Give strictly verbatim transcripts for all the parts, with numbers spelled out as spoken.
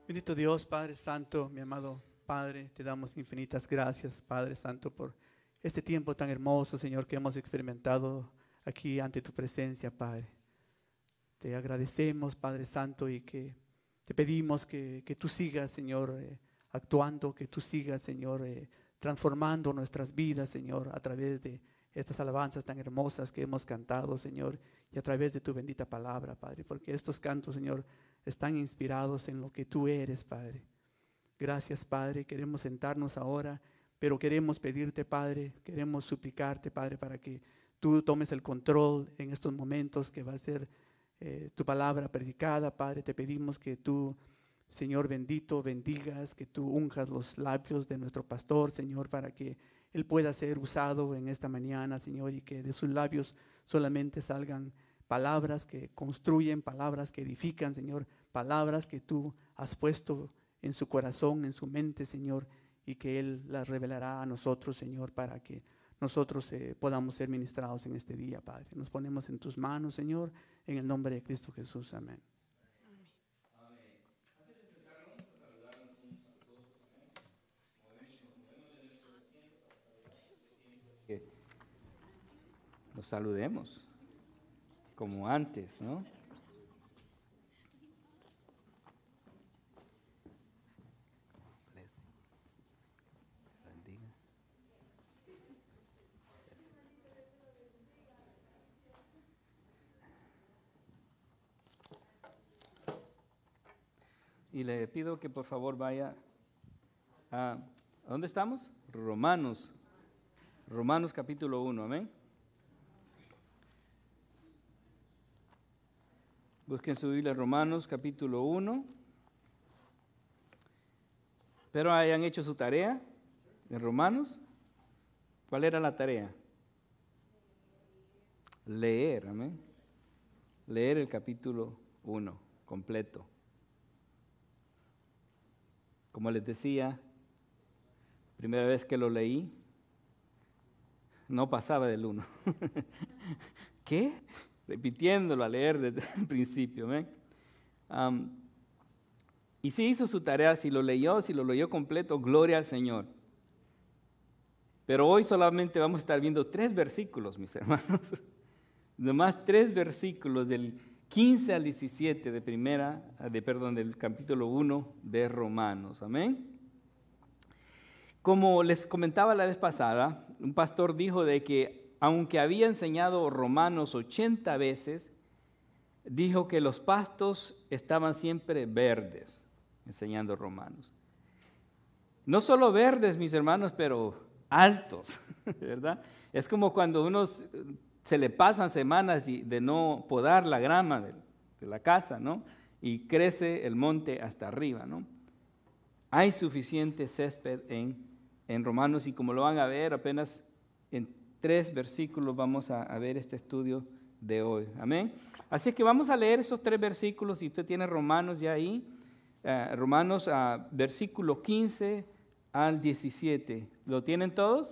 Bendito Dios, Padre Santo, mi amado Padre, te damos infinitas gracias, Padre Santo, por este tiempo tan hermoso, Señor, que hemos experimentado aquí ante tu presencia, Padre. Te agradecemos, Padre Santo, y que te pedimos que, que tú sigas, Señor, eh, actuando, que tú sigas, Señor, eh, transformando nuestras vidas, Señor, a través de estas alabanzas tan hermosas que hemos cantado, Señor, y a través de tu bendita palabra, Padre, porque estos cantos, Señor, están inspirados en lo que tú eres, Padre. Gracias, Padre, queremos sentarnos ahora, pero queremos pedirte, Padre, queremos suplicarte, Padre, para que tú tomes el control en estos momentos que va a ser eh, tu palabra predicada, Padre. Te pedimos que tú, Señor bendito, bendigas, que tú unjas los labios de nuestro pastor, Señor, para que él pueda ser usado en esta mañana, Señor, y que de sus labios solamente salgan palabras que construyen, palabras que edifican, Señor, palabras que tú has puesto en su corazón, en su mente, Señor, y que Él las revelará a nosotros, Señor, para que nosotros eh, podamos ser ministrados en este día, Padre. Nos ponemos en tus manos, Señor, en el nombre de Cristo Jesús. Amén. Nos saludemos como antes, ¿no? Bendiga. Y le pido que por favor vaya a, ¿a dónde estamos? Romanos, Romanos capítulo uno, amén. Busquen su Biblia, Romanos capítulo uno. Pero hayan hecho su tarea en Romanos. ¿Cuál era la tarea? Leer, amén. Leer el capítulo uno completo. Como les decía, primera vez que lo leí, no pasaba del uno. ¿Qué? Repitiéndolo a leer desde el principio. ¿eh? Um, y si hizo su tarea, si lo leyó, si lo leyó completo, gloria al Señor. Pero hoy solamente vamos a estar viendo tres versículos, mis hermanos. Nomás tres versículos del quince al diecisiete de primera, de, perdón, del capítulo uno de Romanos. Amén. Como les comentaba la vez pasada, un pastor dijo de que aunque había enseñado Romanos ochenta veces, dijo que los pastos estaban siempre verdes, enseñando Romanos. No solo verdes, mis hermanos, pero altos, ¿verdad? Es como cuando uno se le pasan semanas de no podar la grama de, de la casa, ¿no? Y crece el monte hasta arriba, ¿no? Hay suficiente césped en, en Romanos y como lo van a ver apenas en tres versículos vamos a, a ver este estudio de hoy. Amén. Así que vamos a leer esos tres versículos. Si usted tiene Romanos ya ahí, uh, Romanos uh, versículo quince al diecisiete. ¿Lo tienen todos?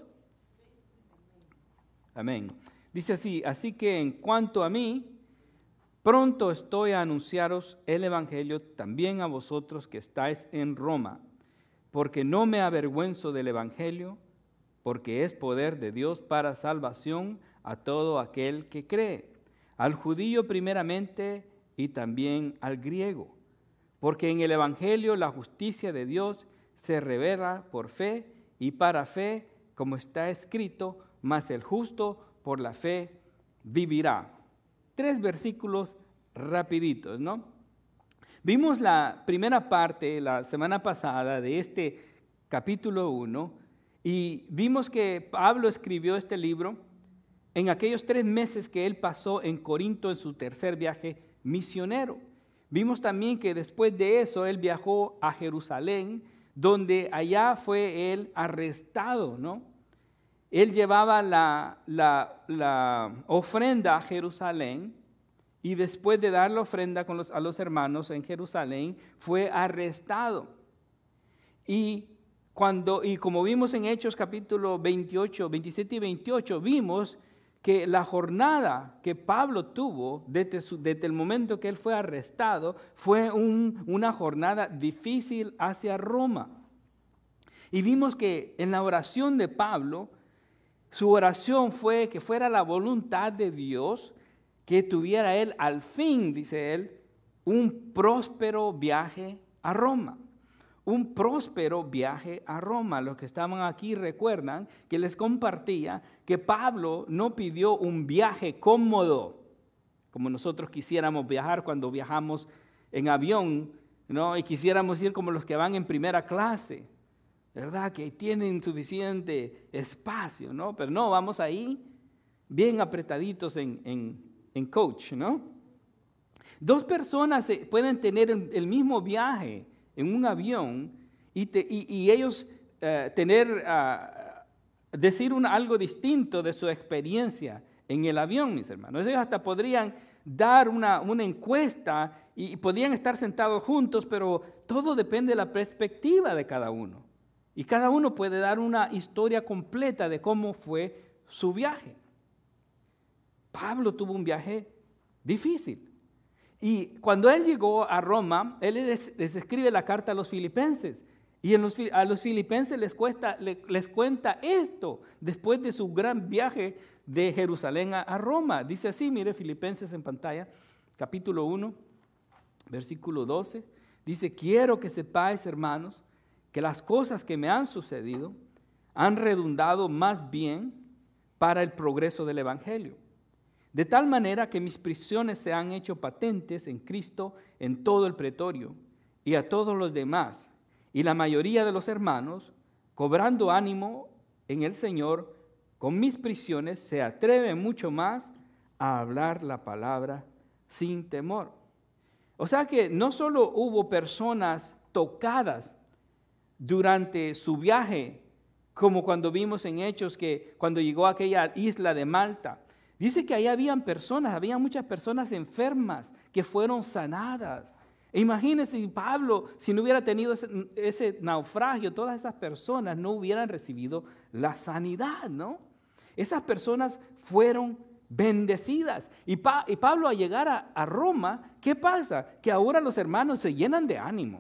Amén. Dice así: así que en cuanto a mí, pronto estoy a anunciaros el evangelio también a vosotros que estáis en Roma, porque no me avergüenzo del evangelio, porque es poder de Dios para salvación a todo aquel que cree, al judío primeramente y también al griego, porque en el evangelio la justicia de Dios se revela por fe y para fe, como está escrito, mas el justo por la fe vivirá. Tres versículos rapiditos, ¿no? Vimos la primera parte la semana pasada de este capítulo uno, y vimos que Pablo escribió este libro en aquellos tres meses que él pasó en Corinto en su tercer viaje misionero. Vimos también que después de eso él viajó a Jerusalén, donde allá fue él arrestado, ¿no? Él llevaba la, la, la ofrenda a Jerusalén y después de dar la ofrenda con los, a los hermanos en Jerusalén fue arrestado. Y Cuando, y como vimos en Hechos capítulo veintiocho, veintisiete y veintiocho, vimos que la jornada que Pablo tuvo desde, su, desde el momento que él fue arrestado fue un, una jornada difícil hacia Roma. Y vimos que en la oración de Pablo, su oración fue que fuera la voluntad de Dios que tuviera él al fin, dice él, un próspero viaje a Roma. Un próspero viaje a Roma. Los que estaban aquí recuerdan que les compartía que Pablo no pidió un viaje cómodo, como nosotros quisiéramos viajar cuando viajamos en avión, ¿no? Y quisiéramos ir como los que van en primera clase, ¿verdad? Que tienen suficiente espacio, ¿no? Pero no, vamos ahí bien apretaditos en, en, en coach, ¿no? Dos personas pueden tener el, el mismo viaje en un avión y, te, y, y ellos uh, tener, uh, decir un, algo distinto de su experiencia en el avión, mis hermanos. Ellos hasta podrían dar una, una encuesta y, y podrían estar sentados juntos, pero todo depende de la perspectiva de cada uno. Y cada uno puede dar una historia completa de cómo fue su viaje. Pablo tuvo un viaje difícil. Y cuando él llegó a Roma, él les, les escribe la carta a los filipenses. Y en los, a los filipenses les, cuesta, les, les cuenta esto después de su gran viaje de Jerusalén a, a Roma. Dice así, mire, Filipenses en pantalla, capítulo uno, versículo doce. Dice, quiero que sepáis, hermanos, que las cosas que me han sucedido han redundado más bien para el progreso del evangelio. De tal manera que mis prisiones se han hecho patentes en Cristo en todo el pretorio y a todos los demás. Y la mayoría de los hermanos, cobrando ánimo en el Señor, con mis prisiones se atreven mucho más a hablar la palabra sin temor. O sea que no solo hubo personas tocadas durante su viaje, como cuando vimos en Hechos que cuando llegó a aquella isla de Malta, dice que ahí habían personas, había muchas personas enfermas que fueron sanadas. E imagínense si Pablo, si no hubiera tenido ese, ese naufragio, todas esas personas no hubieran recibido la sanidad, ¿no? Esas personas fueron bendecidas. Y, pa, y Pablo al llegar a, a Roma, ¿qué pasa? Que ahora los hermanos se llenan de ánimo.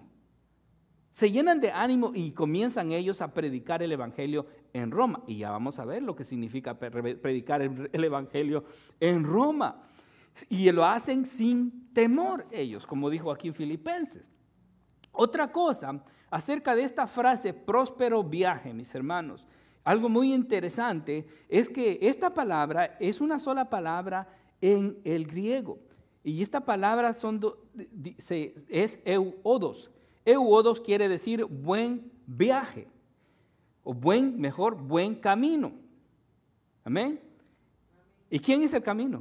Se llenan de ánimo y comienzan ellos a predicar el evangelio en Roma. Y ya vamos a ver lo que significa predicar el evangelio en Roma. Y lo hacen sin temor ellos, como dijo aquí en Filipenses. Otra cosa acerca de esta frase, próspero viaje, mis hermanos. Algo muy interesante es que esta palabra es una sola palabra en el griego. Y esta palabra son do, es euodos. Euodos quiere decir buen viaje, o buen, mejor, buen camino. Amén. ¿Y quién es el camino?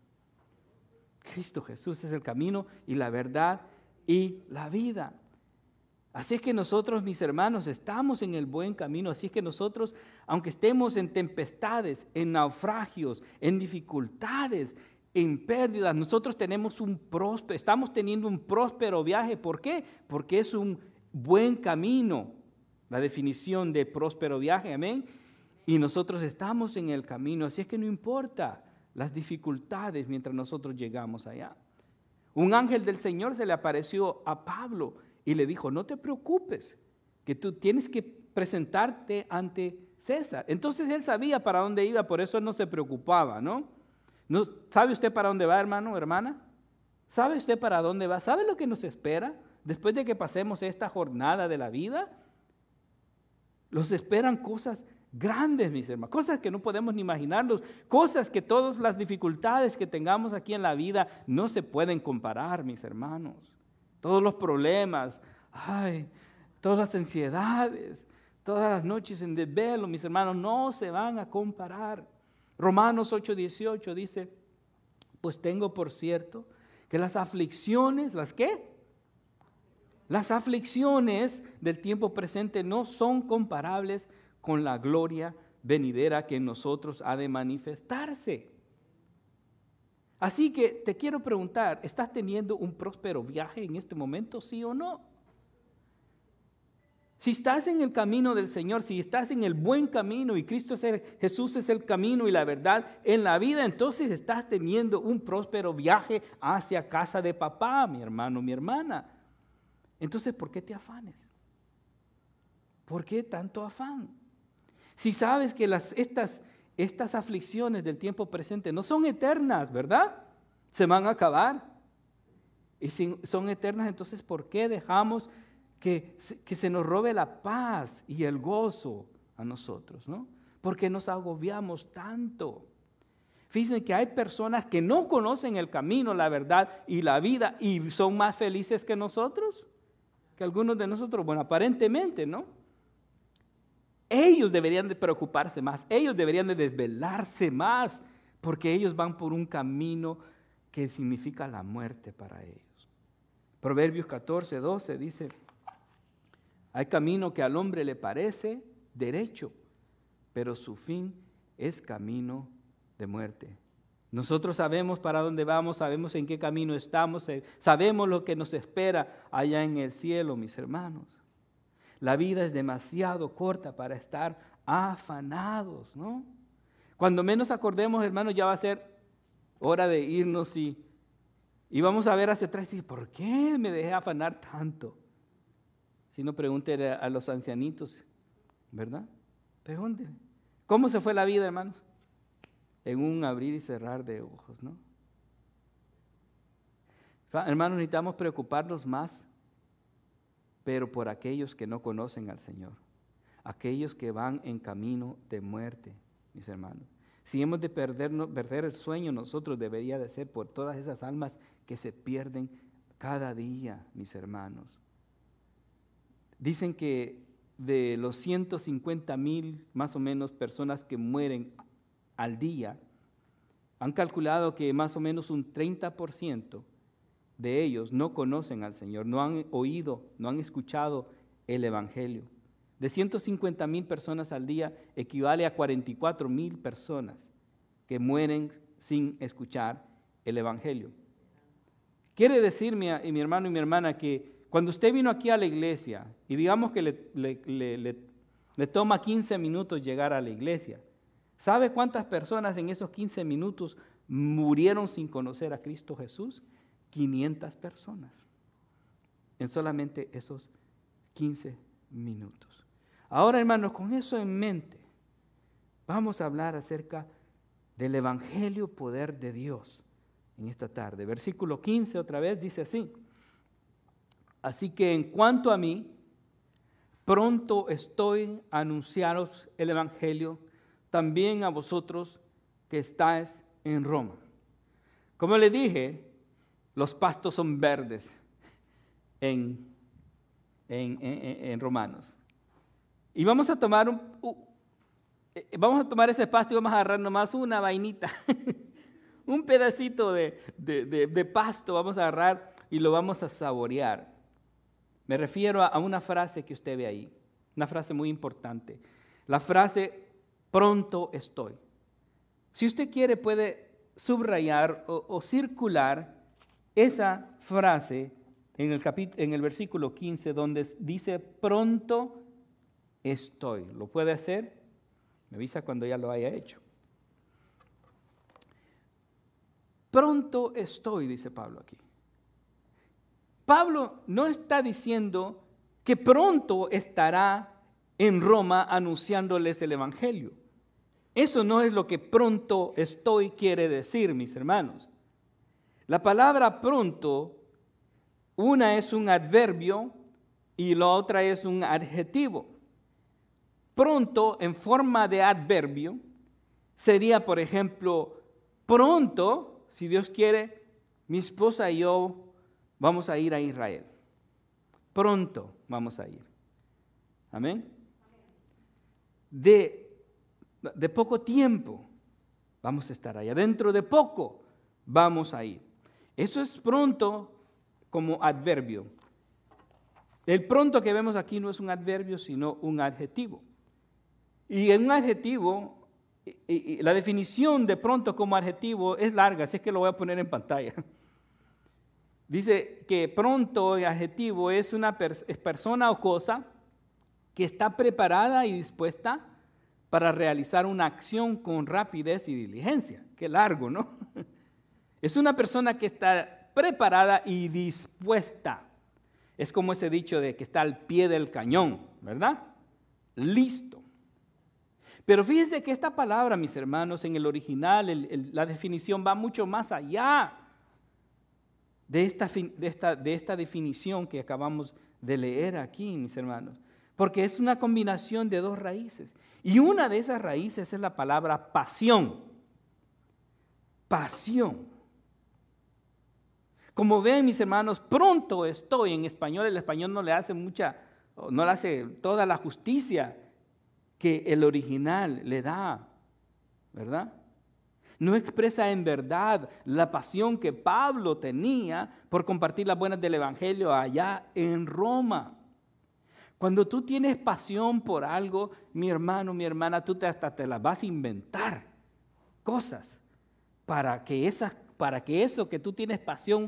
Cristo Jesús es el camino y la verdad y la vida. Así es que nosotros, mis hermanos, estamos en el buen camino. Así es que nosotros, aunque estemos en tempestades, en naufragios, en dificultades, en pérdidas, nosotros tenemos un próspero, estamos teniendo un próspero viaje. ¿Por qué? Porque es un buen camino, la definición de próspero viaje, amén. Y nosotros estamos en el camino, así es que no importa las dificultades mientras nosotros llegamos allá. Un ángel del Señor se le apareció a Pablo y le dijo, no te preocupes, que tú tienes que presentarte ante César. Entonces él sabía para dónde iba, por eso no se preocupaba, ¿no? ¿No? ¿Sabe usted para dónde va, hermano, hermana? ¿Sabe usted para dónde va? ¿Sabe lo que nos espera después de que pasemos esta jornada de la vida? Los esperan cosas grandes, mis hermanos, cosas que no podemos ni imaginarnos, cosas que todas las dificultades que tengamos aquí en la vida no se pueden comparar, mis hermanos. Todos los problemas, ay, todas las ansiedades, todas las noches en desvelo, mis hermanos, no se van a comparar. Romanos ocho dieciocho dice, pues tengo por cierto que las aflicciones, ¿las qué? Las aflicciones del tiempo presente no son comparables con la gloria venidera que en nosotros ha de manifestarse. Así que te quiero preguntar, ¿estás teniendo un próspero viaje en este momento, sí o no? Si estás en el camino del Señor, si estás en el buen camino y Cristo es el, Jesús es el camino y la verdad en la vida, entonces estás teniendo un próspero viaje hacia casa de papá, mi hermano, mi hermana. Entonces, ¿por qué te afanes? ¿Por qué tanto afán? Si sabes que las, estas, estas aflicciones del tiempo presente no son eternas, ¿verdad? Se van a acabar. Y si son eternas, entonces, ¿por qué dejamos Que, que se nos robe la paz y el gozo a nosotros, ¿no? Porque nos agobiamos tanto. Fíjense que hay personas que no conocen el camino, la verdad y la vida y son más felices que nosotros, que algunos de nosotros, bueno, aparentemente, ¿no? Ellos deberían de preocuparse más, ellos deberían de desvelarse más, porque ellos van por un camino que significa la muerte para ellos. Proverbios catorce, doce dice: hay camino que al hombre le parece derecho, pero su fin es camino de muerte. Nosotros sabemos para dónde vamos, sabemos en qué camino estamos, sabemos lo que nos espera allá en el cielo, mis hermanos. La vida es demasiado corta para estar afanados, ¿no? Cuando menos acordemos, hermanos, ya va a ser hora de irnos y, y vamos a ver hacia atrás y decir, ¿por qué me dejé afanar tanto? Si no, pregúntele a los ancianitos, ¿verdad? Pregúntele. ¿Cómo se fue la vida, hermanos? En un abrir y cerrar de ojos, ¿no? Hermanos, necesitamos preocuparnos más, pero por aquellos que no conocen al Señor, aquellos que van en camino de muerte, mis hermanos. Si hemos de perdernos, perder el sueño, nosotros debería de ser por todas esas almas que se pierden cada día, mis hermanos. Dicen que de los ciento cincuenta mil más o menos personas que mueren al día, han calculado que más o menos un treinta por ciento de ellos no conocen al Señor, no han oído, no han escuchado el Evangelio. De ciento cincuenta mil personas al día equivale a cuarenta y cuatro mil personas que mueren sin escuchar el Evangelio. Quiere decir, mi, mi hermano y mi hermana, que cuando usted vino aquí a la iglesia y digamos que le, le, le, le, le toma quince minutos llegar a la iglesia, ¿sabe cuántas personas en esos quince minutos murieron sin conocer a Cristo Jesús? quinientas personas en solamente esos quince minutos. Ahora, hermanos, con eso en mente, vamos a hablar acerca del Evangelio poder de Dios en esta tarde. Versículo quince otra vez dice así: así que en cuanto a mí, pronto estoy a anunciaros el Evangelio también a vosotros que estáis en Roma. Como le dije, los pastos son verdes en, en, en, en Romanos. Y vamos a tomar un, uh, vamos a tomar ese pasto y vamos a agarrar nomás una vainita, un pedacito de, de, de, de pasto vamos a agarrar y lo vamos a saborear. Me refiero a, a una frase que usted ve ahí, una frase muy importante. La frase, pronto estoy. Si usted quiere puede subrayar o, o circular esa frase en el, capit- en el versículo quince donde dice pronto estoy. ¿Lo puede hacer? Me avisa cuando ya lo haya hecho. Pronto estoy, dice Pablo aquí. Pablo no está diciendo que pronto estará en Roma anunciándoles el Evangelio. Eso no es lo que pronto estoy quiere decir, mis hermanos. La palabra pronto, una es un adverbio y la otra es un adjetivo. Pronto, en forma de adverbio, sería, por ejemplo, pronto, si Dios quiere, mi esposa y yo vamos a ir a Israel. Pronto vamos a ir. Amén. De, de poco tiempo vamos a estar allá. Dentro de poco vamos a ir. Eso es pronto como adverbio. El pronto que vemos aquí no es un adverbio, sino un adjetivo. Y en un adjetivo, y, y la definición de pronto como adjetivo es larga, así es que lo voy a poner en pantalla. Dice que pronto, el adjetivo, es una pers- es persona o cosa que está preparada y dispuesta para realizar una acción con rapidez y diligencia. Qué largo, ¿no? Es una persona que está preparada y dispuesta. Es como ese dicho de que está al pie del cañón, ¿verdad? Listo. Pero fíjense que esta palabra, mis hermanos, en el original, el, el, la definición va mucho más allá de esta, de, esta, de esta definición que acabamos de leer aquí, mis hermanos. Porque es una combinación de dos raíces. Y una de esas raíces es la palabra pasión. Pasión. Como ven, mis hermanos, pronto estoy en español. El español no le hace mucha, no le hace toda la justicia que el original le da, ¿verdad? No expresa en verdad la pasión que Pablo tenía por compartir las buenas del Evangelio allá en Roma. Cuando tú tienes pasión por algo, mi hermano, mi hermana, tú te, hasta te las vas a inventar cosas para que, esas, para que eso que tú tienes pasión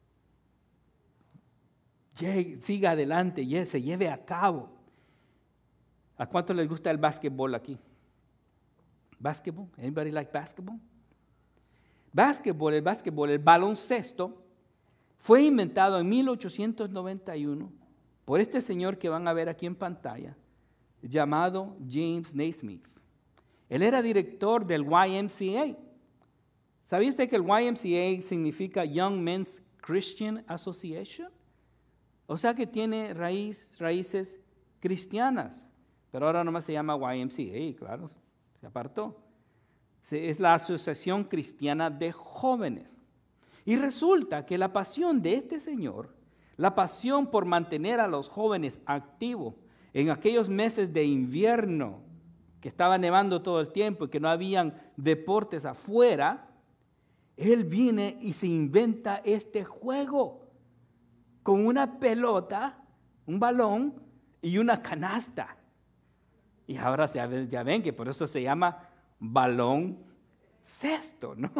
llegue, siga adelante, llegue, se lleve a cabo. ¿A cuánto les gusta el básquetbol aquí? ¿Básquetbol? Anybody like basketball? Básquetbol, el básquetbol, el baloncesto, fue inventado en mil ochocientos noventa y uno por este señor que van a ver aquí en pantalla, llamado James Naismith. Él era director del Y M C A. ¿Sabía usted que el Y M C A significa Young Men's Christian Association? O sea que tiene raíz, raíces cristianas, pero ahora nomás se llama Y M C A, claro, se apartó. Es la Asociación Cristiana de Jóvenes. Y resulta que la pasión de este señor, la pasión por mantener a los jóvenes activos en aquellos meses de invierno que estaba nevando todo el tiempo y que no habían deportes afuera, él viene y se inventa este juego con una pelota, un balón y una canasta. Y ahora ya ven que por eso se llama balón cesto, ¿no?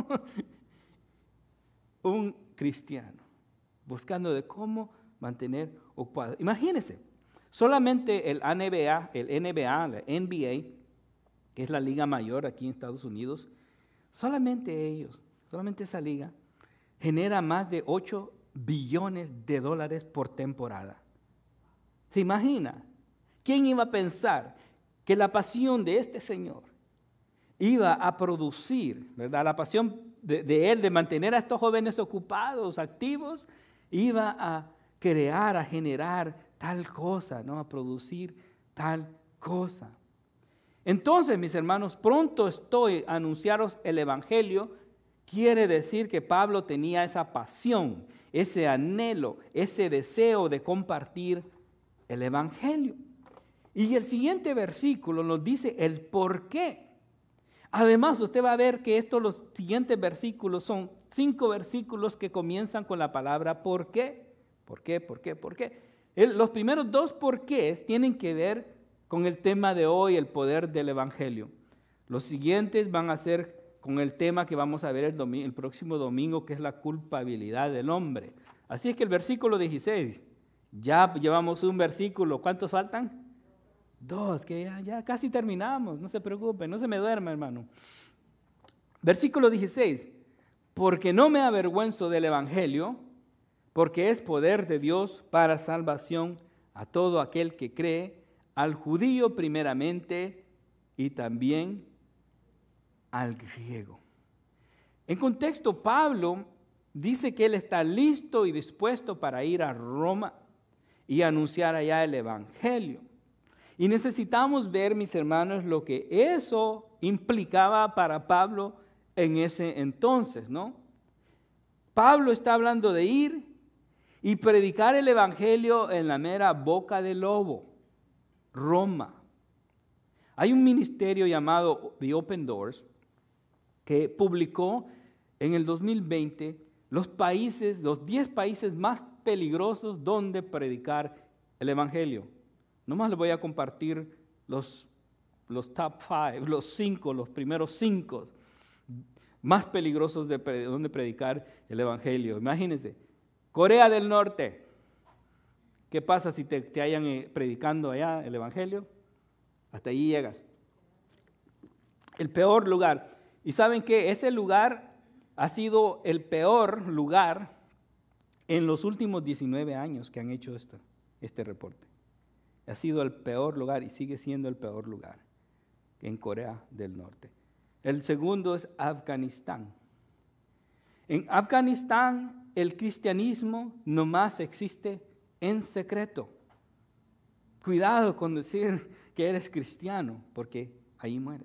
Un cristiano buscando de cómo mantener ocupado. Imagínense, solamente el N B A, el N B A, la N B A, que es la liga mayor aquí en Estados Unidos, solamente ellos, solamente esa liga, genera más de ocho billones de dólares por temporada. ¿Se imagina? ¿Quién iba a pensar que la pasión de este señor iba a producir, ¿verdad? La pasión de, de él de mantener a estos jóvenes ocupados, activos, iba a crear, a generar tal cosa, ¿no? A producir tal cosa. Entonces, mis hermanos, pronto estoy a anunciaros el Evangelio. Quiere decir que Pablo tenía esa pasión, ese anhelo, ese deseo de compartir el Evangelio. Y el siguiente versículo nos dice el por qué. Además, usted va a ver que estos, los siguientes versículos son cinco versículos que comienzan con la palabra ¿por qué? ¿Por qué? ¿Por qué? ¿Por qué? El, los primeros dos por qué tienen que ver con el tema de hoy, el poder del Evangelio. Los siguientes van a ser con el tema que vamos a ver el, domingo, el próximo domingo, que es la culpabilidad del hombre. Así es que el versículo dieciséis, ya llevamos un versículo, ¿cuántos faltan? Dos, que ya, ya casi terminamos, no se preocupe, no se me duerma, hermano. Versículo dieciséis, porque no me avergüenzo del Evangelio, porque es poder de Dios para salvación a todo aquel que cree, al judío primeramente y también al griego. En contexto, Pablo dice que él está listo y dispuesto para ir a Roma y anunciar allá el Evangelio. Y necesitamos ver, mis hermanos, lo que eso implicaba para Pablo en ese entonces, ¿no? Pablo está hablando de ir y predicar el Evangelio en la mera boca del lobo, Roma. Hay un ministerio llamado The Open Doors que publicó en el dos mil veinte los países, los diez países más peligrosos donde predicar el Evangelio. Nomás les voy a compartir los, los top five, los cinco, los primeros cinco más peligrosos de donde predicar el Evangelio. Imagínense, Corea del Norte, ¿Qué pasa si te, te hayan eh, predicando allá el Evangelio? Hasta ahí llegas. El peor lugar. ¿Y saben qué? Ese lugar ha sido el peor lugar en los últimos diecinueve años que han hecho esto, este reporte. Ha sido el peor lugar y sigue siendo el peor lugar en Corea del Norte. El segundo es Afganistán. En Afganistán el cristianismo nomás existe en secreto. Cuidado con decir que eres cristiano, porque ahí mueres.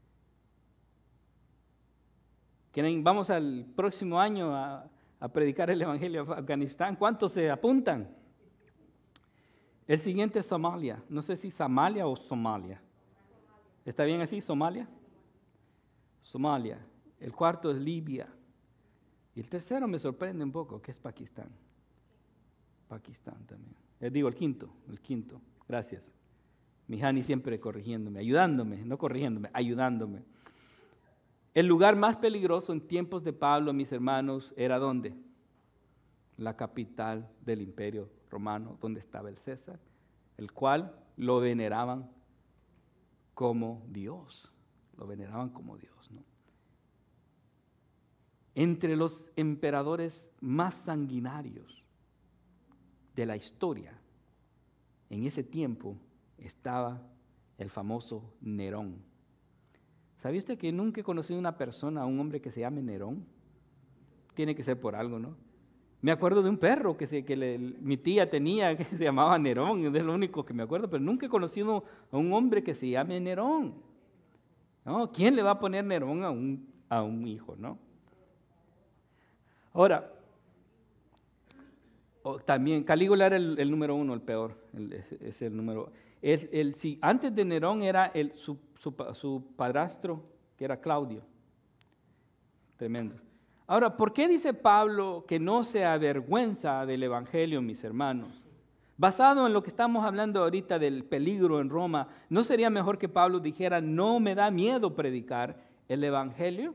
¿Quieren? Vamos al próximo año a, a predicar el Evangelio a Afganistán. ¿Cuántos se apuntan? El siguiente es Somalia. No sé si Somalia o Somalia. ¿Está bien así? ¿Somalia? Somalia. El cuarto es Libia. Y el tercero me sorprende un poco, que es Pakistán. Pakistán también. Les digo el quinto, el quinto. Gracias. Mi Hani siempre corrigiéndome, ayudándome, no corrigiéndome, ayudándome. El lugar más peligroso en tiempos de Pablo, mis hermanos, ¿era dónde? La capital del Imperio Romano, donde estaba el César, el cual lo veneraban como Dios. Lo veneraban como Dios, ¿no? Entre los emperadores más sanguinarios de la historia, en ese tiempo estaba el famoso Nerón. ¿Sabía usted que nunca he conocido una persona, un hombre que se llame Nerón? Tiene que ser por algo, ¿no? Me acuerdo de un perro que, se, que le, mi tía tenía, que se llamaba Nerón, es lo único que me acuerdo, pero nunca he conocido a un hombre que se llame Nerón. ¿No? ¿Quién le va a poner Nerón a un, a un hijo, no? Ahora, oh, también Calígula era el, el número uno, el peor, el, es, es el número. Es el, sí, antes de Nerón era el, su, su, su padrastro, que era Claudio. Tremendo. Ahora, ¿por qué dice Pablo que no se avergüenza del Evangelio, mis hermanos? Basado en lo que estamos hablando ahorita del peligro en Roma, ¿no sería mejor que Pablo dijera, no me da miedo predicar el Evangelio?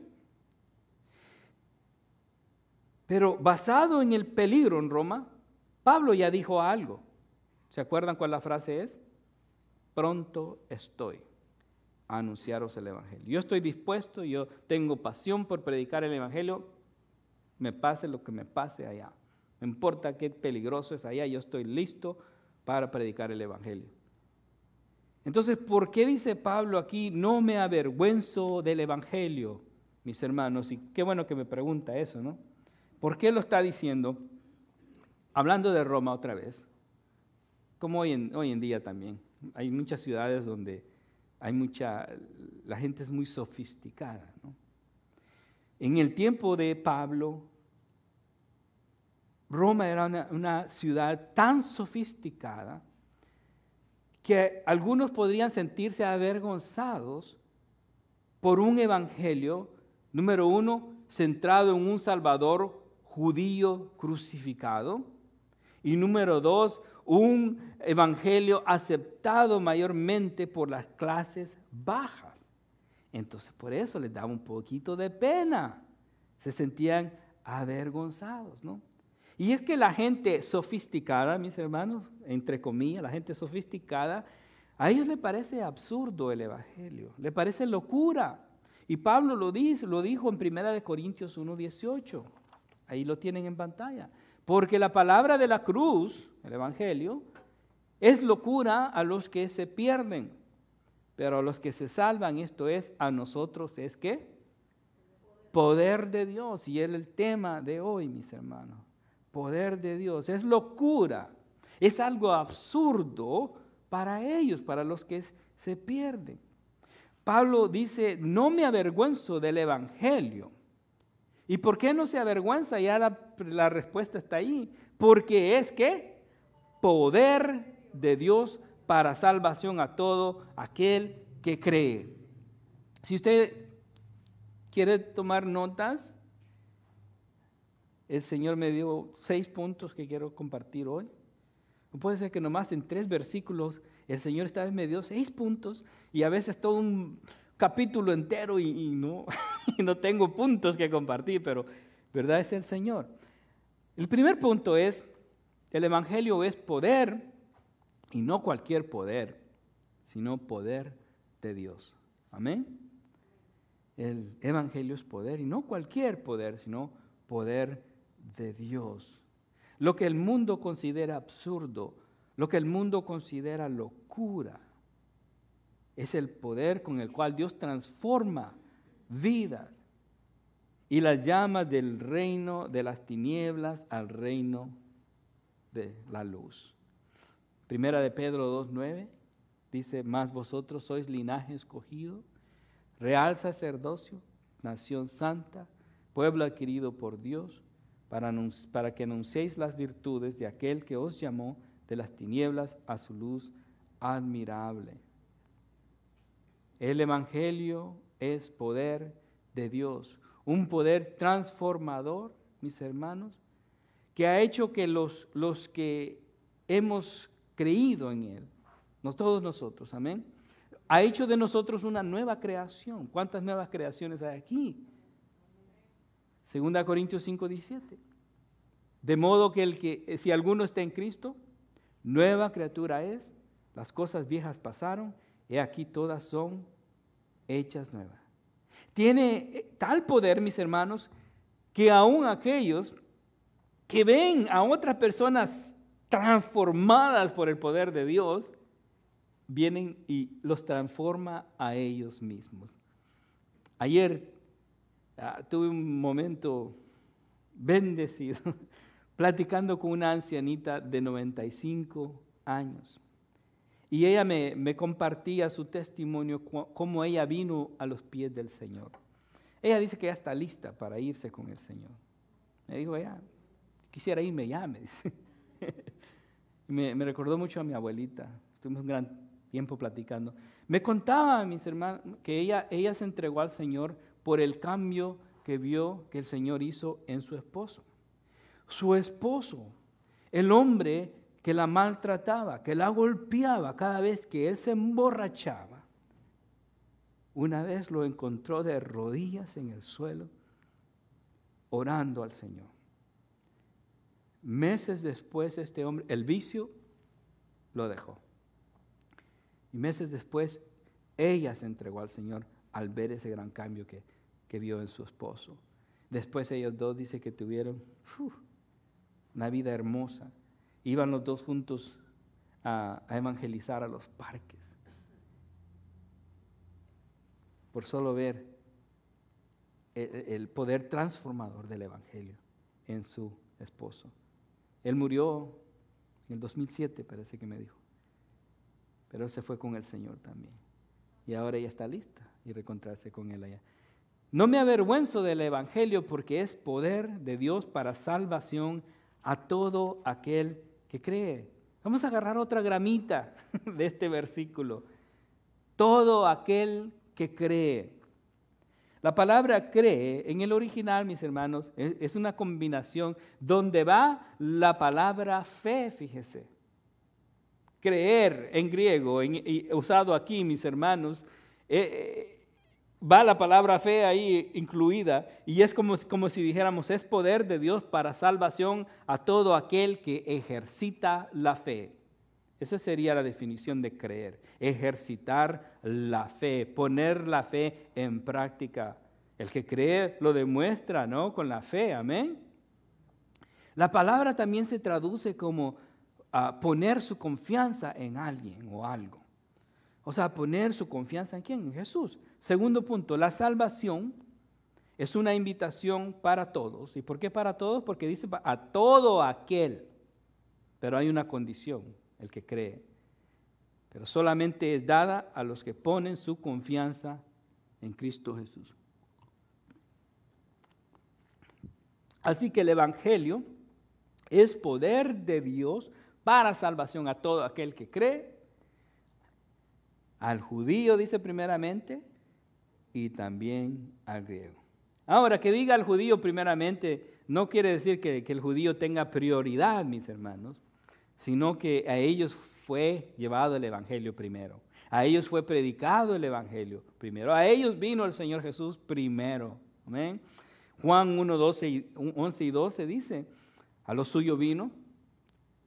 Pero basado en el peligro en Roma, Pablo ya dijo algo. ¿Se acuerdan cuál la frase es? Pronto estoy a anunciaros el Evangelio. Yo estoy dispuesto, yo tengo pasión por predicar el Evangelio, me pase lo que me pase allá. No importa qué peligroso es allá, yo estoy listo para predicar el Evangelio. Entonces, ¿por qué dice Pablo aquí, no me avergüenzo del Evangelio, mis hermanos? Y qué bueno que me pregunta eso, ¿no? ¿Por qué lo está diciendo? Hablando de Roma otra vez, como hoy en, hoy en día también. Hay muchas ciudades donde hay mucha, la gente es muy sofisticada, ¿no? En el tiempo de Pablo, Roma era una, una ciudad tan sofisticada que algunos podrían sentirse avergonzados por un evangelio, número uno, centrado en un Salvador judío crucificado, y número dos, un evangelio aceptado mayormente por las clases bajas. Entonces, por eso les daba un poquito de pena. Se sentían avergonzados, ¿no? Y es que la gente sofisticada, mis hermanos, entre comillas, la gente sofisticada, a ellos les parece absurdo el evangelio, les parece locura. Y Pablo lo dice, lo dijo en primera de Corintios uno dieciocho. Ahí lo tienen en pantalla. Porque la palabra de la cruz, el evangelio, es locura a los que se pierden, pero a los que se salvan, esto es, a nosotros es ¿qué? Poder de Dios. Y es el tema de hoy, mis hermanos. Poder de Dios. Es locura. Es algo absurdo para ellos, para los que se pierden. Pablo dice, no me avergüenzo del evangelio. ¿Y por qué no se avergüenza? Ya la, la respuesta está ahí. Porque es que poder de Dios para salvación a todo aquel que cree. Si usted quiere tomar notas, el Señor me dio seis puntos que quiero compartir hoy. No puede ser que nomás en tres versículos el Señor esta vez me dio seis puntos y a veces todo un capítulo entero y, y no, y no tengo puntos que compartir, pero verdad es el Señor. El primer punto es, El Evangelio es poder, y no cualquier poder, sino poder de Dios. Amén. El Evangelio es poder, y no cualquier poder, sino poder de Dios. Lo que el mundo considera absurdo, lo que el mundo considera locura, es el poder con el cual Dios transforma vidas y las llama del reino de las tinieblas al reino de la luz. Primera de Pedro dos nueve dice, mas vosotros sois linaje escogido, real sacerdocio, nación santa, pueblo adquirido por Dios, para, para que anunciéis las virtudes de aquel que os llamó de las tinieblas a su luz admirable. El Evangelio es poder de Dios, un poder transformador, mis hermanos, que ha hecho que los, los que hemos creído en Él, no todos nosotros, amén, ha hecho de nosotros una nueva creación. ¿Cuántas nuevas creaciones hay aquí? Segunda Corintios cinco diecisiete. De modo que, el que si alguno está en Cristo, nueva criatura es, las cosas viejas pasaron, y aquí todas son hechas nuevas. Tiene tal poder, mis hermanos, que aún aquellos que ven a otras personas transformadas por el poder de Dios, vienen y los transforma a ellos mismos. Ayer uh, tuve un momento bendecido platicando con una ancianita de noventa y cinco años. Y ella me, me compartía su testimonio, cómo ella vino a los pies del Señor. Ella dice que ya está lista para irse con el Señor. Me dijo, ya, quisiera irme ya, me dice. me, me recordó mucho a mi abuelita. Estuvimos un gran tiempo platicando. Me contaba, mis hermanos, que ella, ella se entregó al Señor por el cambio que vio que el Señor hizo en su esposo. Su esposo, el hombre que la maltrataba, que la golpeaba cada vez que él se emborrachaba, una vez lo encontró de rodillas en el suelo, orando al Señor. Meses después este hombre, el vicio lo dejó. Y meses después ella se entregó al Señor al ver ese gran cambio que, que vio en su esposo. Después ellos dos dice que tuvieron uf, una vida hermosa. Iban los dos juntos a, a evangelizar a los parques. Por solo ver el, el poder transformador del Evangelio en su esposo. Él murió en el dos mil siete, parece que me dijo. Pero él se fue con el Señor también. Y ahora ella está lista y reencontrarse con él allá. No me avergüenzo del Evangelio porque es poder de Dios para salvación a todo aquel que cree. Vamos a agarrar otra gramita de este versículo. Todo aquel que cree. La palabra cree en el original, mis hermanos, es, es una combinación donde va la palabra fe, fíjese. Creer en griego, en, y usado aquí, mis hermanos, eh, eh, va la palabra fe ahí incluida y es como, como si dijéramos, es poder de Dios para salvación a todo aquel que ejercita la fe. Esa sería la definición de creer, ejercitar la fe, poner la fe en práctica. El que cree lo demuestra, ¿no? Con la fe, amén. La palabra también se traduce como uh, poner su confianza en alguien o algo. O sea, poner su confianza en quién, en Jesús. Segundo punto, la salvación es una invitación para todos. ¿Y por qué para todos? Porque dice a todo aquel, pero hay una condición. El que cree, pero solamente es dada a los que ponen su confianza en Cristo Jesús. Así que el Evangelio es poder de Dios para salvación a todo aquel que cree, al judío, dice primeramente, y también al griego. Ahora, que diga al judío primeramente, no quiere decir que, que el judío tenga prioridad, mis hermanos, sino que a ellos fue llevado el Evangelio primero. A ellos fue predicado el Evangelio primero. A ellos vino el Señor Jesús primero. Amén. Juan uno, doce, once y doce dice, a lo suyo vino,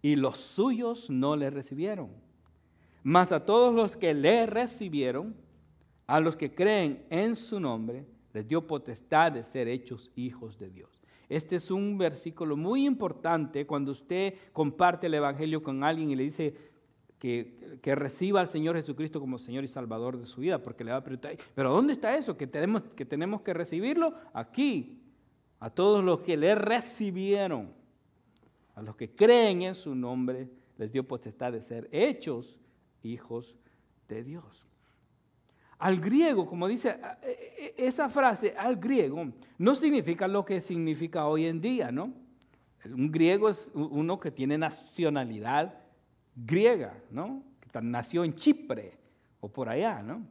y los suyos no le recibieron. Mas a todos los que le recibieron, a los que creen en su nombre, les dio potestad de ser hechos hijos de Dios. Este es un versículo muy importante cuando usted comparte el evangelio con alguien y le dice que, que reciba al Señor Jesucristo como Señor y Salvador de su vida, porque le va a preguntar, ¿pero dónde está eso? Que tenemos que, tenemos que recibirlo aquí. A todos los que le recibieron, a los que creen en su nombre, les dio potestad de ser hechos hijos de Dios. Al griego, como dice esa frase, al griego, no significa lo que significa hoy en día, ¿no? Un griego es uno que tiene nacionalidad griega, ¿no? Que nació en Chipre o por allá, ¿no?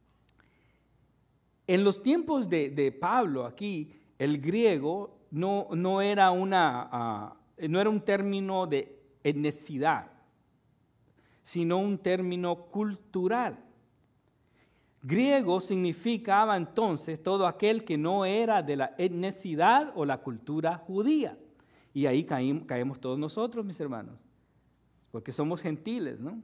En los tiempos de, de Pablo aquí, el griego no, no, era una, uh, no era un término de etnicidad, sino un término cultural. Griego significaba entonces todo aquel que no era de la etnicidad o la cultura judía. Y ahí caímos, caemos todos nosotros, mis hermanos, porque somos gentiles, ¿no?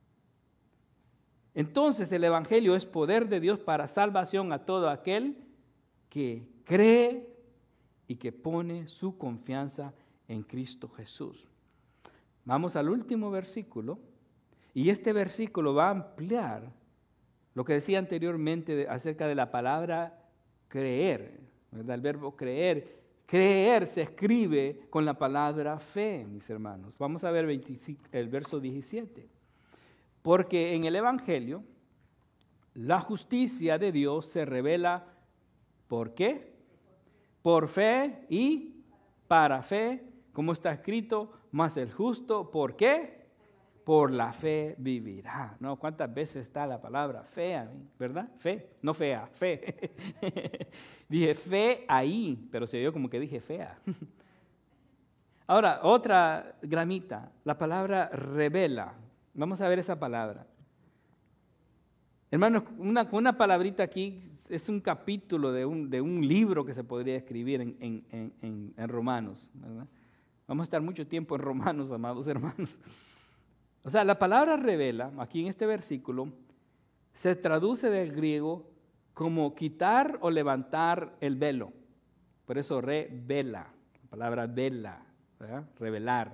Entonces el evangelio es poder de Dios para salvación a todo aquel que cree y que pone su confianza en Cristo Jesús. Vamos al último versículo, y este versículo va a ampliar lo que decía anteriormente de, acerca de la palabra creer, ¿verdad? El verbo creer. Creer se escribe con la palabra fe, mis hermanos. Vamos a ver veinticinco, el verso diecisiete. Porque en el evangelio la justicia de Dios se revela, ¿por qué? Por fe y para fe, como está escrito, mas el justo, ¿por qué? Por la fe vivirá. ¿No? ¿Cuántas veces está la palabra fe ahí, verdad? Fe, no fea, fe. Dije fe ahí, pero se vio como que dije fea. Ahora, otra gramita, la palabra revela. Vamos a ver esa palabra. Hermanos, una, una palabrita aquí es un capítulo de un, de un libro que se podría escribir en, en, en, en Romanos, ¿verdad? Vamos a estar mucho tiempo en Romanos, amados hermanos. O sea, la palabra revela, aquí en este versículo, se traduce del griego como quitar o levantar el velo. Por eso revela, la palabra vela, ¿verdad? Revelar,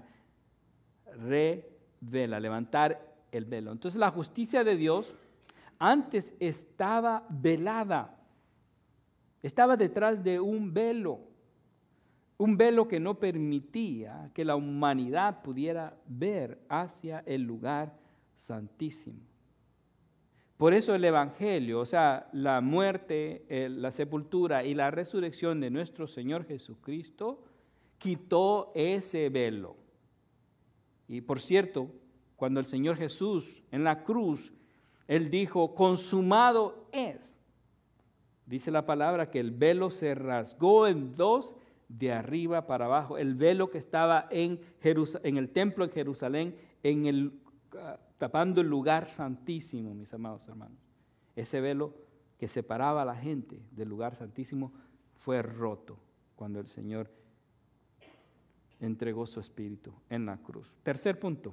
revela, levantar el velo. Entonces la justicia de Dios antes estaba velada, estaba detrás de un velo, un velo que no permitía que la humanidad pudiera ver hacia el lugar santísimo. Por eso el Evangelio, o sea, la muerte, la sepultura y la resurrección de nuestro Señor Jesucristo quitó ese velo. Y por cierto, cuando el Señor Jesús en la cruz, Él dijo, consumado es. Dice la palabra que el velo se rasgó en dos de arriba para abajo. El velo que estaba en, Jerus- en el templo en Jerusalén, en el, uh, tapando el lugar santísimo, mis amados hermanos. Ese velo que separaba a la gente del lugar santísimo fue roto cuando el Señor entregó su espíritu en la cruz. Tercer punto.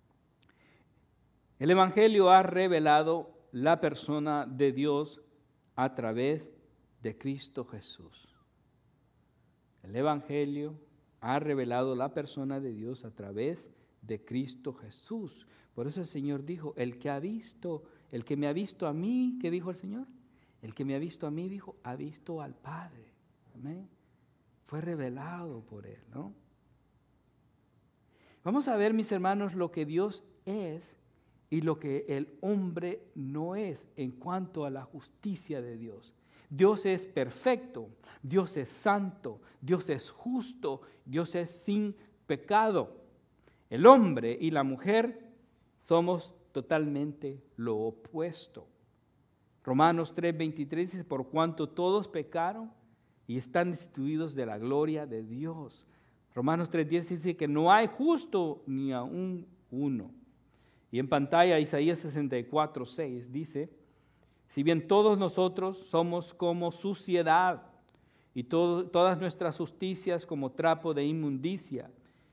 El Evangelio ha revelado la persona de Dios a través de Cristo Jesús. El Evangelio ha revelado la persona de Dios a través de Cristo Jesús. Por eso el Señor dijo, el que ha visto, el que me ha visto a mí, ¿qué dijo el Señor? El que me ha visto a mí, dijo, ha visto al Padre. Amén. Fue revelado por Él, ¿no? Vamos a ver, mis hermanos, lo que Dios es y lo que el hombre no es en cuanto a la justicia de Dios. Dios es perfecto, Dios es santo, Dios es justo, Dios es sin pecado. El hombre y la mujer somos totalmente lo opuesto. Romanos tres veintitrés dice, por cuanto todos pecaron y están destituidos de la gloria de Dios. Romanos tres diez dice que no hay justo ni aún uno. Y en pantalla Isaías sesenta y cuatro seis dice, si bien todos nosotros somos como suciedad y todo, todas nuestras justicias como trapo de inmundicia,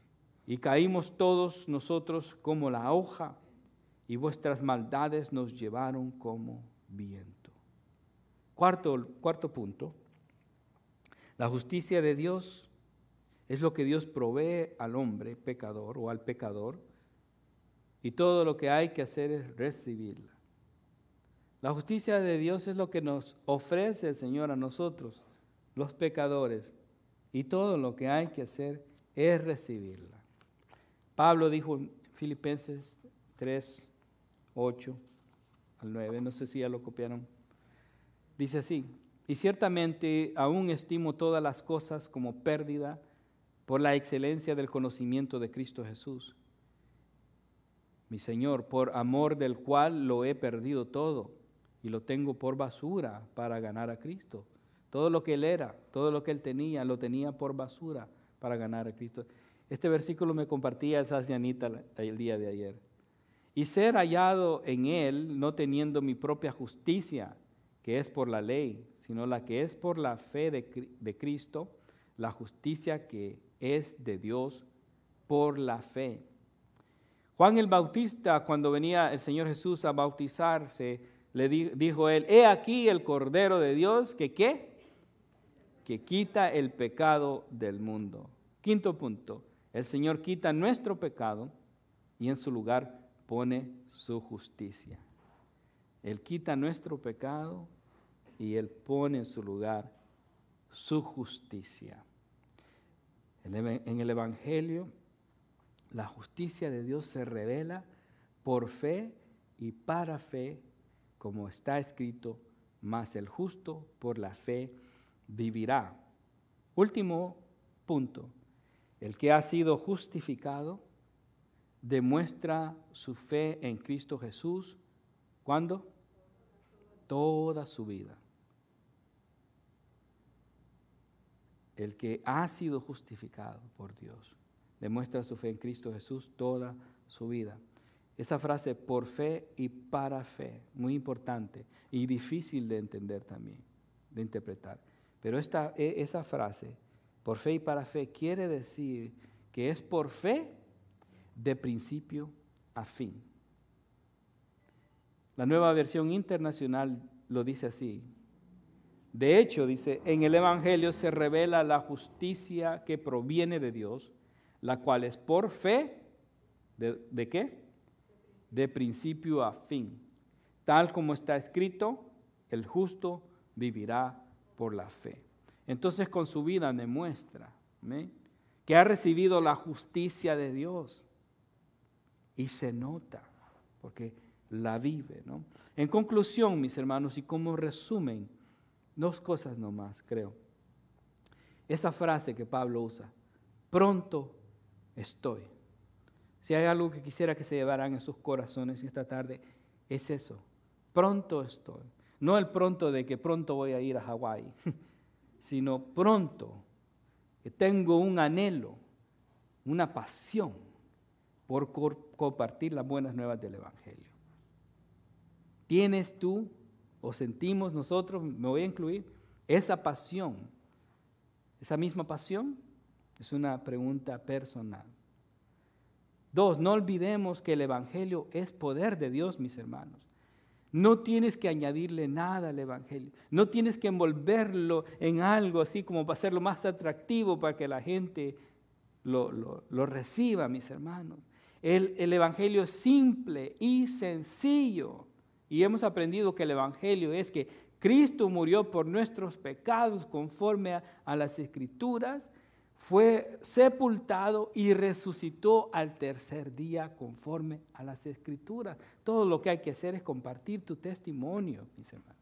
y caímos todos nosotros como la hoja, y vuestras maldades nos llevaron como viento. Cuarto, cuarto punto, la justicia de Dios es lo que Dios provee al hombre pecador o al pecador, y todo lo que hay que hacer es recibirla. La justicia de Dios es lo que nos ofrece el Señor a nosotros, los pecadores, y todo lo que hay que hacer es recibirla. Pablo dijo en Filipenses tres, ocho al nueve, no sé si ya lo copiaron, dice así: y ciertamente aún estimo todas las cosas como pérdida por la excelencia del conocimiento de Cristo Jesús, mi Señor, por amor del cual lo he perdido todo y lo tengo por basura para ganar a Cristo. Todo lo que Él era, todo lo que Él tenía, lo tenía por basura para ganar a Cristo. Este versículo me compartía esa ancianita el día de ayer. Y ser hallado en Él, no teniendo mi propia justicia, que es por la ley, sino la que es por la fe de, de Cristo, la justicia que es de Dios por la fe. Juan el Bautista, cuando venía el Señor Jesús a bautizarse, le di, dijo él: he aquí el Cordero de Dios, que ¿qué? Que quita el pecado del mundo. Quinto punto, el Señor quita nuestro pecado y en su lugar pone su justicia. Él quita nuestro pecado y Él pone en su lugar su justicia. En el Evangelio, la justicia de Dios se revela por fe y para fe, como está escrito: mas el justo por la fe vivirá. Último punto, el que ha sido justificado demuestra su fe en Cristo Jesús. ¿Cuándo? Toda su vida. El que ha sido justificado por Dios demuestra su fe en Cristo Jesús toda su vida. Esa frase, por fe y para fe, muy importante y difícil de entender también, de interpretar. Pero esta, esa frase, por fe y para fe, quiere decir que es por fe de principio a fin. La Nueva Versión Internacional lo dice así. De hecho, dice, en el Evangelio se revela la justicia que proviene de Dios, la cual es por fe, ¿de, de qué? De principio a fin. Tal como está escrito, el justo vivirá por la fe. Entonces con su vida demuestra, ¿sí?, que ha recibido la justicia de Dios. Y se nota, porque la vive, ¿no? En conclusión, mis hermanos, y como resumen, dos cosas nomás, creo. Esa frase que Pablo usa, pronto estoy. Si hay algo que quisiera que se llevaran en sus corazones esta tarde, es eso, pronto estoy. No el pronto de que pronto voy a ir a Hawái, sino pronto que tengo un anhelo, una pasión por compartir las buenas nuevas del Evangelio. ¿Tienes tú o sentimos nosotros, me voy a incluir, esa pasión? ¿Esa misma pasión? Es una pregunta personal. Dos, no olvidemos que el Evangelio es poder de Dios, mis hermanos. No tienes que añadirle nada al Evangelio. No tienes que envolverlo en algo así como para hacerlo más atractivo para que la gente lo, lo, lo reciba, mis hermanos. El, el Evangelio es simple y sencillo. Y hemos aprendido que el Evangelio es que Cristo murió por nuestros pecados conforme a, a las Escrituras, fue sepultado y resucitó al tercer día conforme a las Escrituras. Todo lo que hay que hacer es compartir tu testimonio, mis hermanos.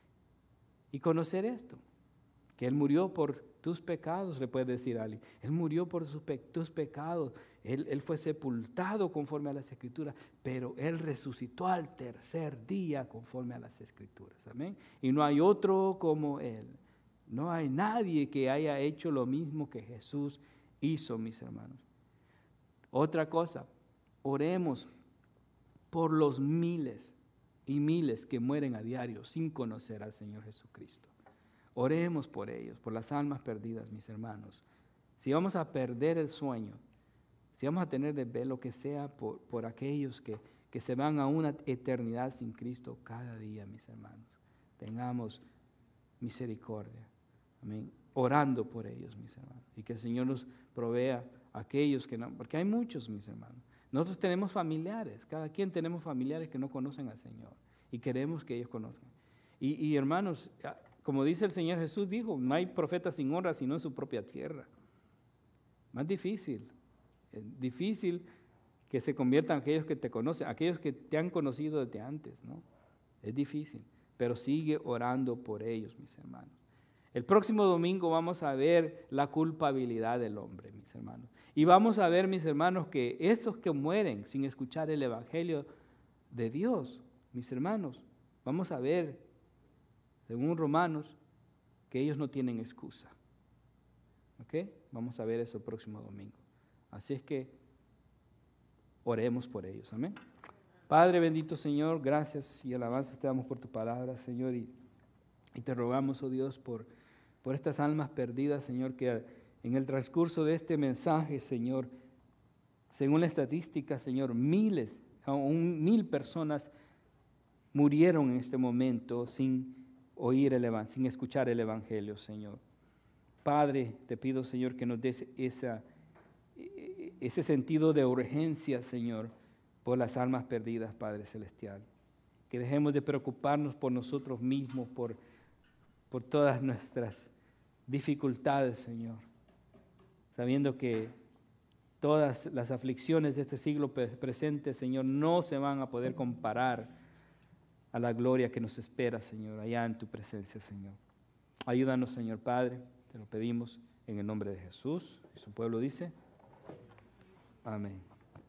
Y conocer esto, que Él murió por tus pecados, le puede decir a alguien. Él murió por sus pe- tus pecados. Él, él fue sepultado conforme a las Escrituras, pero Él resucitó al tercer día conforme a las Escrituras. Amén. Y no hay otro como Él. No hay nadie que haya hecho lo mismo que Jesús hizo, mis hermanos. Otra cosa, oremos por los miles y miles que mueren a diario sin conocer al Señor Jesucristo. Oremos por ellos, por las almas perdidas, mis hermanos. Si vamos a perder el sueño, si vamos a tener desvelo, que sea por, por aquellos que, que se van a una eternidad sin Cristo cada día, mis hermanos. Tengamos misericordia. Amén. Orando por ellos, mis hermanos. Y que el Señor nos provea a aquellos que no, porque hay muchos, mis hermanos. Nosotros tenemos familiares, cada quien tenemos familiares que no conocen al Señor y queremos que ellos conozcan. Y, y hermanos, como dice el Señor Jesús, dijo, no hay profeta sin honra sino en su propia tierra. Más difícil, es difícil que se conviertan aquellos que te conocen, aquellos que te han conocido desde antes, ¿no? Es difícil, pero sigue orando por ellos, mis hermanos. El próximo domingo vamos a ver la culpabilidad del hombre, mis hermanos. Y vamos a ver, mis hermanos, que esos que mueren sin escuchar el Evangelio de Dios, mis hermanos, vamos a ver, según Romanos, que ellos no tienen excusa. ¿Ok? Vamos a ver eso el próximo domingo. Así es que oremos por ellos. Amén. Padre bendito Señor, gracias y alabanzas te damos por tu palabra, Señor, y, y te rogamos, oh Dios, por, por estas almas perdidas, Señor, que en el transcurso de este mensaje, Señor, según la estadística, Señor, miles, aún mil personas murieron en este momento sin oír el evangelio, sin escuchar el Evangelio, Señor. Padre, te pido, Señor, que nos des esa, ese sentido de urgencia, Señor, por las almas perdidas, Padre Celestial. Que dejemos de preocuparnos por nosotros mismos, por, por todas nuestras dificultades, Señor. Sabiendo que todas las aflicciones de este siglo presente, Señor, no se van a poder comparar a la gloria que nos espera, Señor, allá en tu presencia, Señor. Ayúdanos, Señor Padre, te lo pedimos en el nombre de Jesús. Su pueblo dice, amén.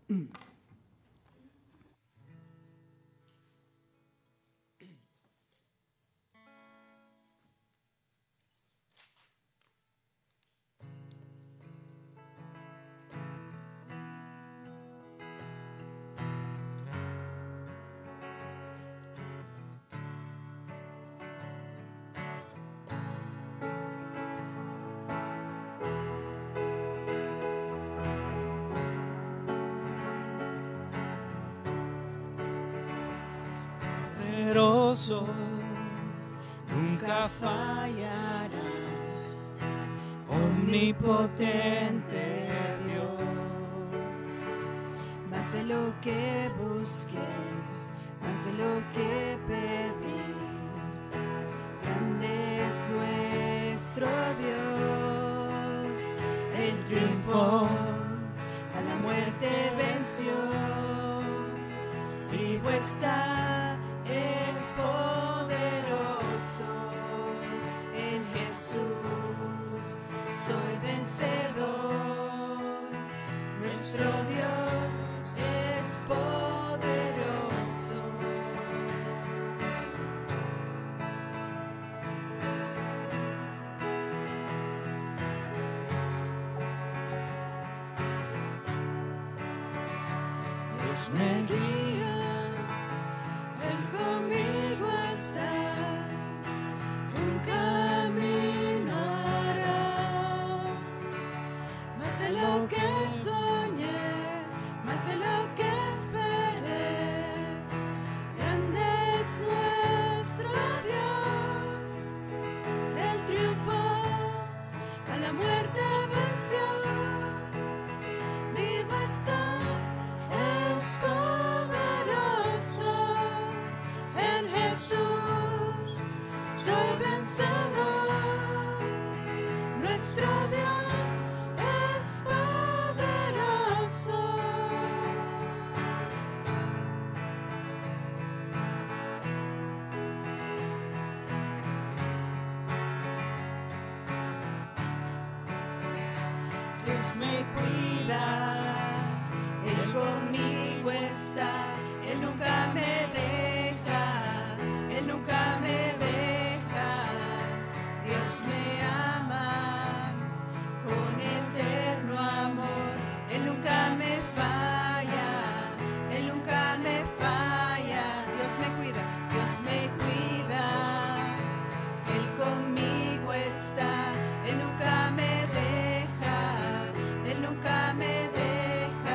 Poderoso, nunca fallará, omnipotente Dios. Más de lo que busqué, más de lo que pedí, grande es nuestro Dios. Él triunfó, a la muerte venció, vivo está, es poderoso. En Jesús soy vencedor. Nuestro Dios es poderoso. Dios me guía, Él conmigo está, un camino hará. Más de lo que soñé, más de lo que esperé, grande es nuestro Dios. Él triunfó, a la muerte venció, vivo está, es poderoso. En Jesús soy vencedor. Nuestro Dios es poderoso. Dios me cuida, Él conmigo está, Él nunca me deja, Él nunca me deja. Dios me ama con eterno amor, Él nunca me falla, Él nunca me falla. Dios me cuida, Dios me cuida, Él conmigo está, Él nunca me deja, Él nunca me deja.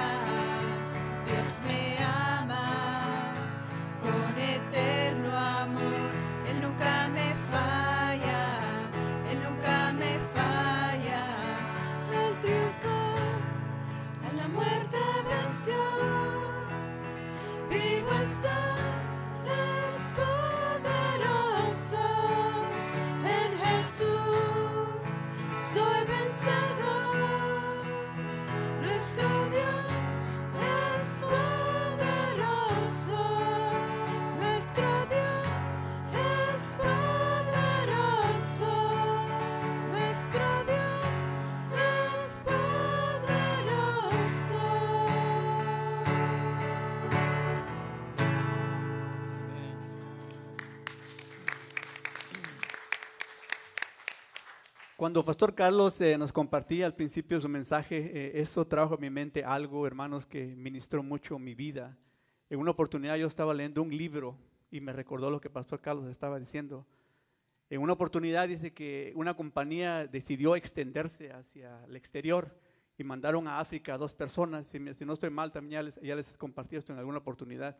Cuando Pastor Carlos eh, nos compartía al principio su mensaje, eh, eso trajo a mi mente algo, hermanos, que ministró mucho mi vida. En una oportunidad yo estaba leyendo un libro y me recordó lo que Pastor Carlos estaba diciendo. En una oportunidad dice que una compañía decidió extenderse hacia el exterior y mandaron a África a dos personas. Si, me, si no estoy mal, también ya les, ya les compartí esto en alguna oportunidad.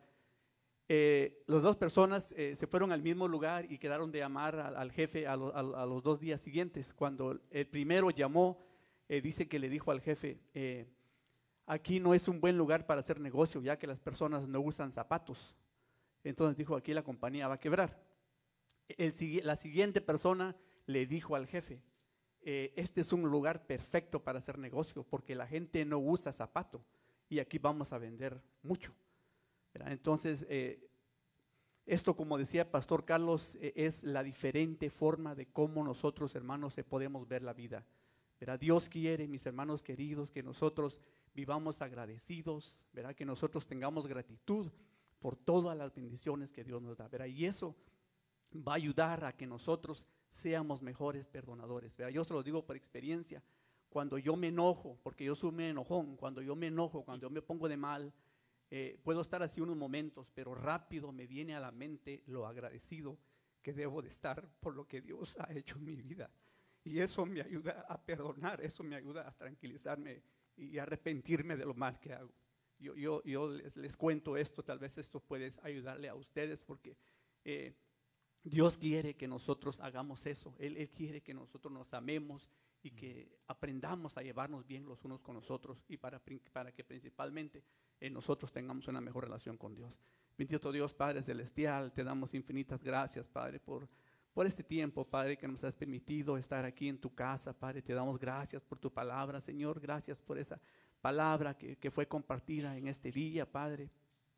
Eh, las dos personas eh, se fueron al mismo lugar y quedaron de llamar al, al jefe a, lo, a, a los dos días siguientes. Cuando el primero llamó, eh, dice que le dijo al jefe, eh, aquí no es un buen lugar para hacer negocio, ya que las personas no usan zapatos. Entonces dijo, aquí la compañía va a quebrar. El, la siguiente persona le dijo al jefe, eh, este es un lugar perfecto para hacer negocio, porque la gente no usa zapato y aquí vamos a vender mucho. Entonces, eh, esto, como decía Pastor Carlos, eh, es la diferente forma de cómo nosotros, hermanos, eh, podemos ver la vida. ¿Verdad? Dios quiere, mis hermanos queridos, que nosotros vivamos agradecidos, ¿verdad? Que nosotros tengamos gratitud por todas las bendiciones que Dios nos da, ¿verdad? Y eso va a ayudar a que nosotros seamos mejores perdonadores, ¿verdad? Yo se lo digo por experiencia. Cuando yo me enojo, porque yo soy un enojón, cuando yo me enojo, cuando yo me pongo de mal, Eh, puedo estar así unos momentos, pero rápido me viene a la mente lo agradecido que debo de estar por lo que Dios ha hecho en mi vida. Y eso me ayuda a perdonar, eso me ayuda a tranquilizarme y arrepentirme de lo mal que hago. Yo, yo, yo les, les cuento esto, tal vez esto puede ayudarle a ustedes porque eh, Dios quiere que nosotros hagamos eso. Él, Él quiere que nosotros nos amemos y que aprendamos a llevarnos bien los unos con los otros y para, para que principalmente eh, nosotros tengamos una mejor relación con Dios. Bendito Dios, Padre Celestial, te damos infinitas gracias, Padre, por, por este tiempo, Padre, que nos has permitido estar aquí en tu casa, Padre. Te damos gracias por tu palabra, Señor. Gracias por esa palabra que, que fue compartida en este día, Padre.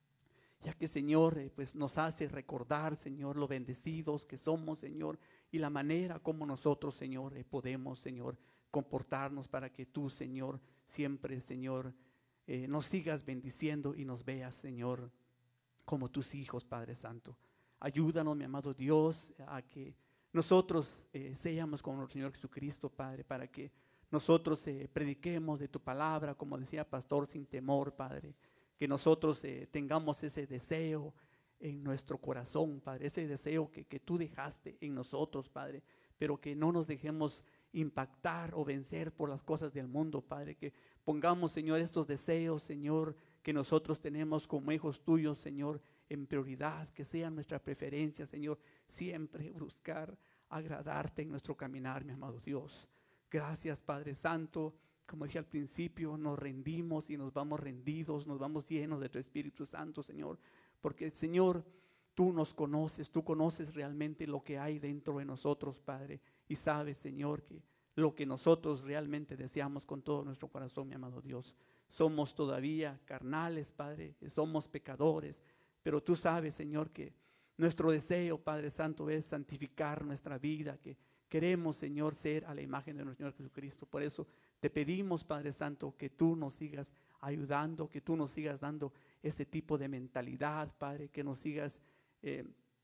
Ya que, Señor, eh, pues nos hace recordar, Señor, lo bendecidos que somos, Señor, y la manera como nosotros, Señor, eh, podemos, Señor, comportarnos para que tú, Señor, siempre, Señor, eh, nos sigas bendiciendo y nos veas, Señor, como tus hijos, Padre Santo. Ayúdanos, mi amado Dios, a que nosotros eh, seamos como el Señor Jesucristo, Padre, para que nosotros eh, prediquemos de tu palabra, como decía Pastor, sin temor, Padre. Que nosotros eh, tengamos ese deseo en nuestro corazón, Padre, ese deseo que, que tú dejaste en nosotros, Padre, pero que no nos dejemos impactar o vencer por las cosas del mundo, Padre, que pongamos, Señor, estos deseos, Señor, que nosotros tenemos como hijos tuyos, Señor, en prioridad, que sea nuestra preferencia, Señor, siempre buscar agradarte en nuestro caminar, mi amado Dios. Gracias, Padre Santo. Como dije al principio, nos rendimos y nos vamos rendidos, nos vamos llenos de tu Espíritu Santo, Señor, porque, Señor, tú nos conoces, tú conoces realmente lo que hay dentro de nosotros, Padre, y sabes, Señor, que lo que nosotros realmente deseamos con todo nuestro corazón, mi amado Dios. Somos todavía carnales, Padre, somos pecadores, pero tú sabes, Señor, que nuestro deseo, Padre Santo, es santificar nuestra vida, que queremos, Señor, ser a la imagen de nuestro Señor Jesucristo. Por eso te pedimos, Padre Santo, que tú nos sigas ayudando, que tú nos sigas dando ese tipo de mentalidad, Padre, que nos sigas eh,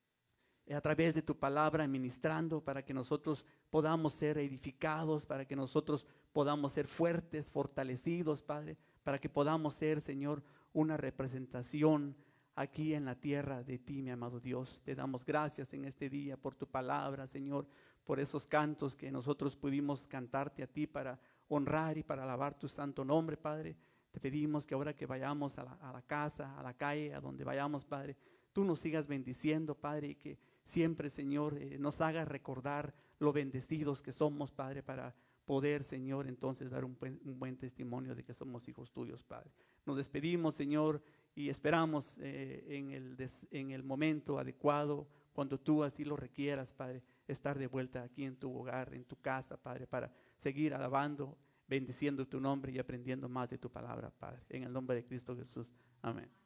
a través de tu palabra ministrando para que nosotros podamos ser edificados, para que nosotros podamos ser fuertes, fortalecidos, Padre, para que podamos ser, Señor, una representación aquí en la tierra de ti, mi amado Dios. Te damos gracias en este día por tu palabra, Señor, por esos cantos que nosotros pudimos cantarte a ti para honrar y para alabar tu santo nombre, Padre. Te pedimos que ahora que vayamos a la, a la casa, a la calle, a donde vayamos, Padre, tú nos sigas bendiciendo, Padre, y que siempre, Señor, eh, nos hagas recordar lo bendecidos que somos, Padre, para poder, Señor, entonces dar un buen, un buen testimonio de que somos hijos tuyos, Padre. Nos despedimos, Señor, y esperamos eh, en, el des, en el momento adecuado, cuando tú así lo requieras, Padre, estar de vuelta aquí en tu hogar, en tu casa, Padre, para seguir alabando, bendiciendo tu nombre y aprendiendo más de tu palabra, Padre. En el nombre de Cristo Jesús. Amén.